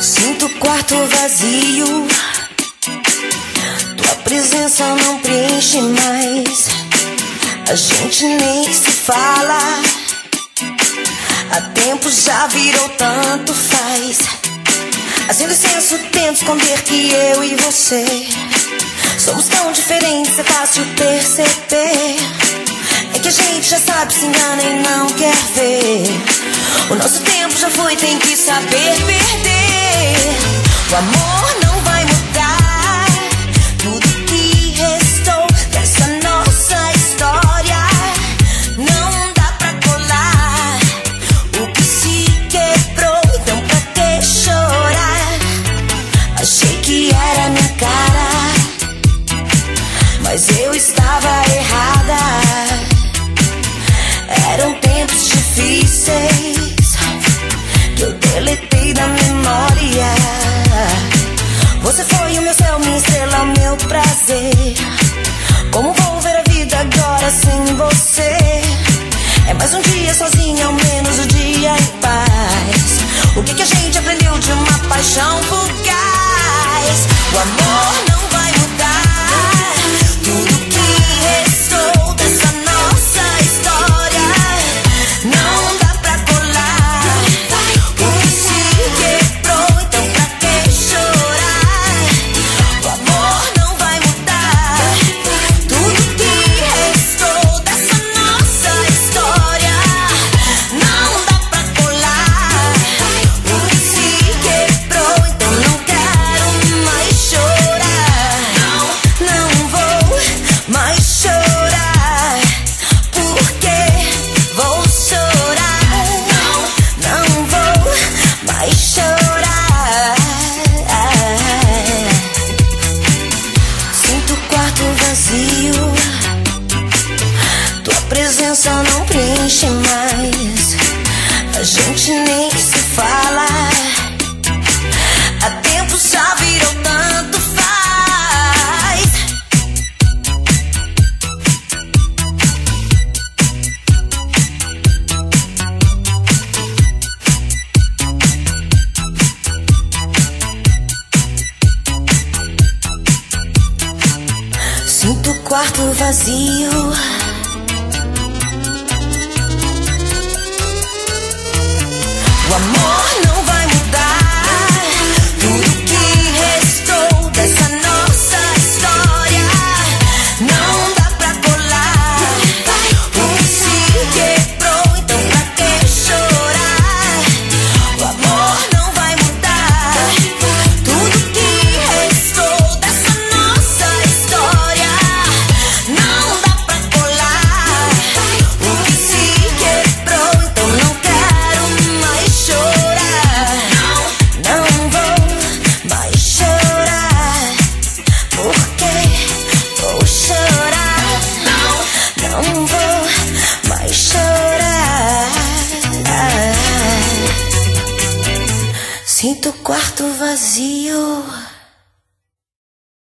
Sinto o quarto vazio, tua presença não preenche mais. A gente nem se fala, há tempo já virou tanto faz. Assim licença, tento esconder que eu e você somos tão diferentes, é fácil perceber. É que a gente já sabe, se engana e não quer ver. O nosso tempo já foi, tem que saber perder. O amor não vai mudar tudo que restou dessa nossa história. Não dá pra colar o que se quebrou, então pra que chorar? Achei que era minha cara, mas eu estava errada. Eram tempos difíceis que eu deletei da memória. Você foi o meu céu, minha estrela, o meu prazer. Como vou ver a vida agora sem você? É mais um dia sozinha, ao menos um dia em paz. O que a gente aprendeu de uma paixão fugaz? O amor não vai mudar tudo que restou dessa nossa história. Não dá pra colar o que se quebrou, então pra que chorar? O amor não vai mudar tudo que restou dessa nossa história. Não dá pra colar o que se quebrou, então não quero mais chorar. Não vou mais chorar, porque vou chorar. Não vou mais chorar. Sinto o quarto vazio, tua presença não preenche mais. A gente nem se fala, há tempo já virou tanto faz. Sinto o quarto vazio, o amor não vai mudar tudo que restou dessa nossa história. Não dá pra colar o que se quebrou, então pra que chorar? O amor não vai mudar tudo que restou dessa nossa história. Não dá pra colar o que se quebrou, então não quero mais chorar. Não vou mais chorar, porque vou chorar. Não vou mais chorar. Sinto o quarto vazio.